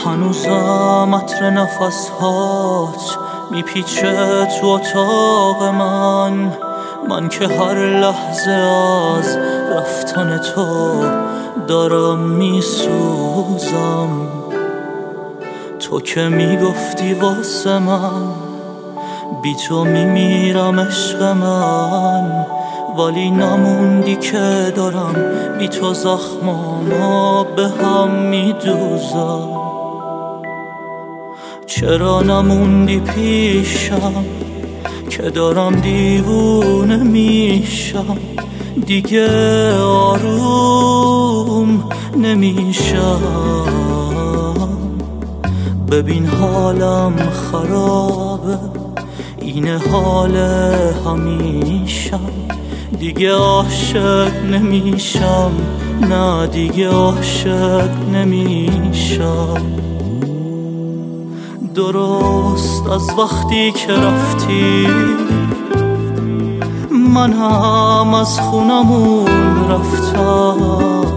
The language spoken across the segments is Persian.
هنوزم عطر نفسهات میپیچه تو اتاق من که هر لحظه از رفتن تو دارم میسوزم. تو که میگفتی واسه من بی تو میمیرم عشق من، ولی نموندی که دارم بی تو زخمامو به هم میدوزم. چرا نموندی پیشم که دارم دیوونه میشم، دیگه آروم نمیشم. ببین حالم خرابه، اینه حال همیشم. دیگه عاشق نمیشم، نه دیگه عاشق نمیشم. درست از وقتی که رفتی من هم از خونمون رفتم.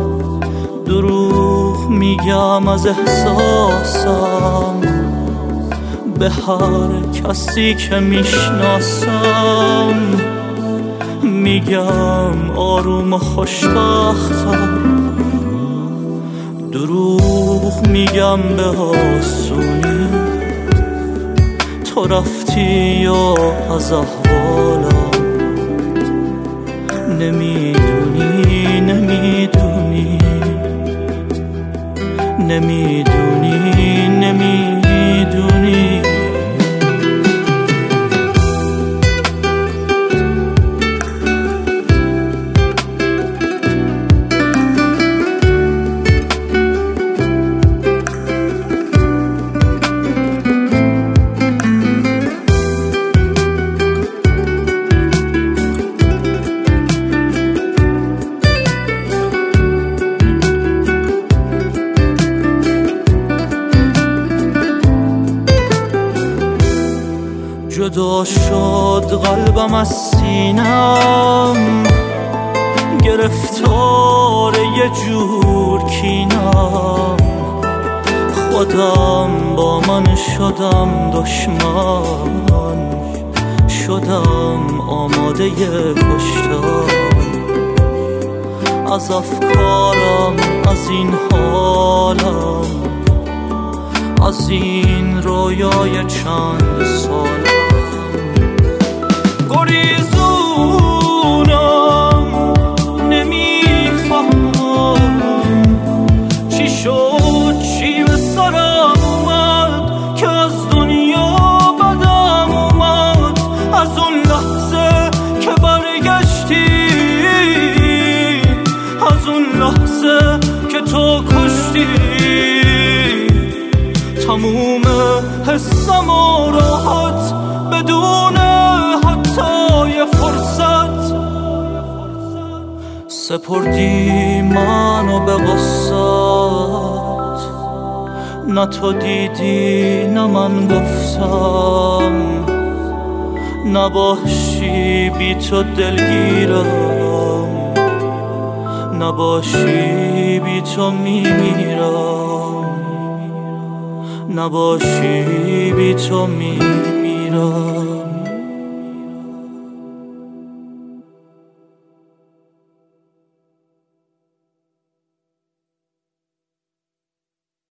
دروغ میگم از احساسم به هر کسی که میشناسم، میگم آروم و خوشبختم. دروغ میگم به آسونی، تو رفتی یا از احوالم نمیدونی نمیدونی نمیدونی نمیدونی. جدا شد قلبم از سینم، گرفتار یه جور کینم. خودم با من شدم دشمن، شدم آماده کشتن. از افکارم، از این حالم، از این رویای چند سالم گریزونم. نمیفهمم چی شد، چی به سرم اومد که از دنیا بدم اومد. از اون لحظه که برگشتی، از اون لحظه که تو کشتی، تموم حسم و راحت بدون حتی یه فرصت. سپردی منو به قصت، نه تو دیدی نه من گفتم. نباشی بی تو دلگیرم، نباشی بی تو میمیرم، نباشی بی تو میمیرم.